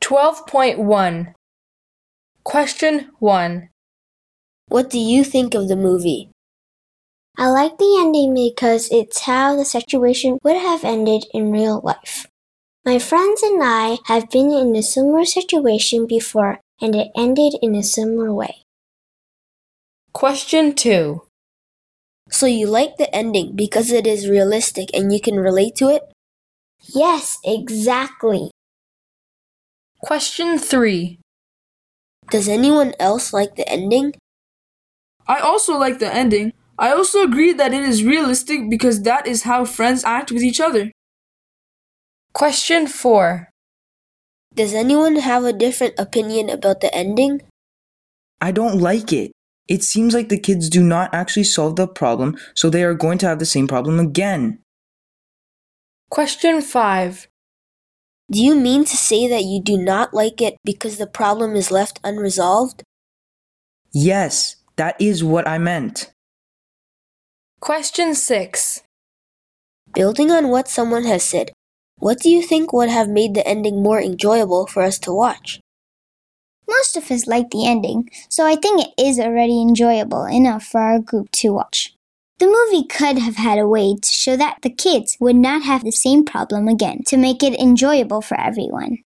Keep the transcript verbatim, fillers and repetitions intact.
twelve point one. Question one. What do you think of the movie? I like the ending because it's how the situation would have ended in real life. My friends and I have been in a similar situation before, and it ended in a similar way. Question two. So you like the ending because it is realistic and you can relate to it? Yes, exactly. Question three. Does anyone else like the ending? I also like the ending. I also agree that it is realistic because that is how friends act with each other. Question four. Does anyone have a different opinion about the ending? I don't like it. It seems like the kids do not actually solve the problem, so they are going to have the same problem again. Question five. Do you mean to say that you do not like it because the problem is left unresolved? Yes, that is what I meant. Question six. Building on what someone has said, what do you think would have made the ending more enjoyable for us to watch? Most of us like the ending, so I think it is already enjoyable enough for our group to watch. The movie could have had a way to show that the kids would not have the same problem again to make it enjoyable for everyone.